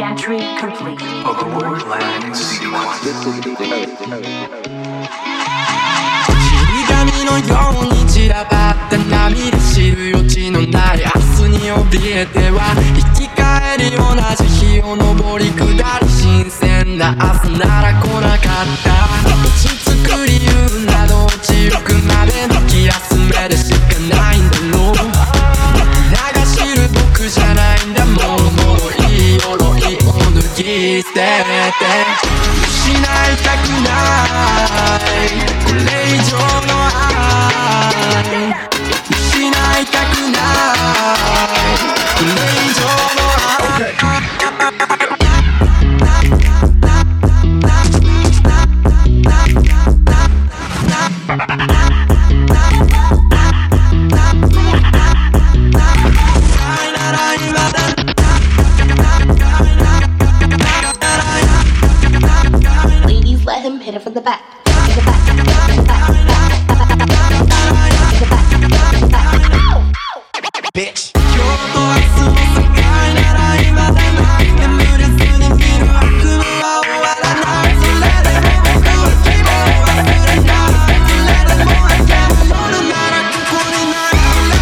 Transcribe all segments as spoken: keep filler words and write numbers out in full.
Entry complete. Abort landing sequence. 霧紙のように散らばった涙知る余地のない明日に怯えては生き返り同じ日を上り下り新鮮な朝なら来なかった落ち着く理由など落ちゆくまでの気休めでしかないんだろう流しる僕じゃないんだものものいい鎧を脱ぎ捨てて失いたくないこれ以上の愛失いたくないこれ以上の愛 Ladies, let him hit it from the back. From the back. Bitch 今日と明日の境なら未だない眠れずに見る悪夢は終わらないそれでも僕は希望を忘れないそれでも明ける夜ならここにない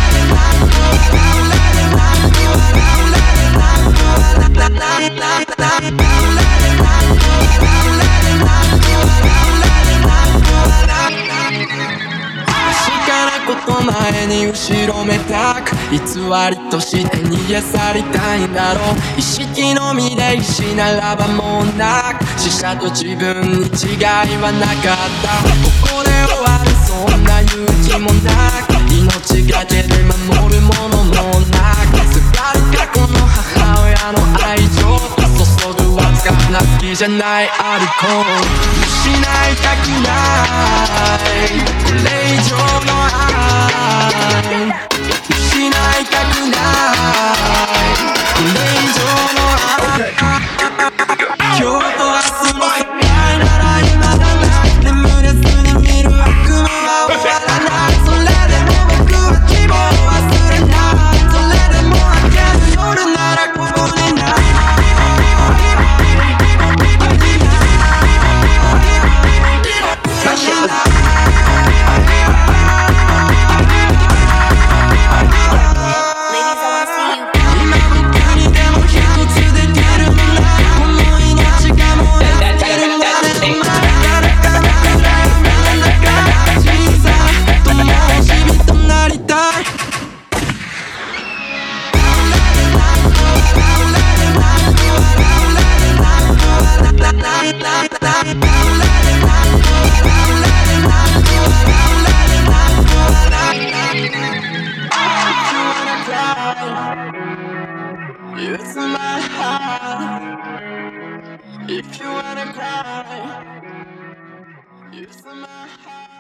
確かなこと前に後ろめたく偽りとして逃げ去りたいんだろう意識のみで意志ならばもうなく死者と自分に違いはなかったここで終わるそんな勇気もなく命がけで守るものもなくすがる過去の母親の愛情と注ぐわずかな好きじゃないアルコール失いたくないこれ以上の愛失いたくないこれ以上の愛今日と明日の世界なら未だない眠れずに見る悪夢は終わらないそれでも僕は希望を忘れないそれでも明ける夜ならここにないIt's my heart. If you wanna cry, it's my heart.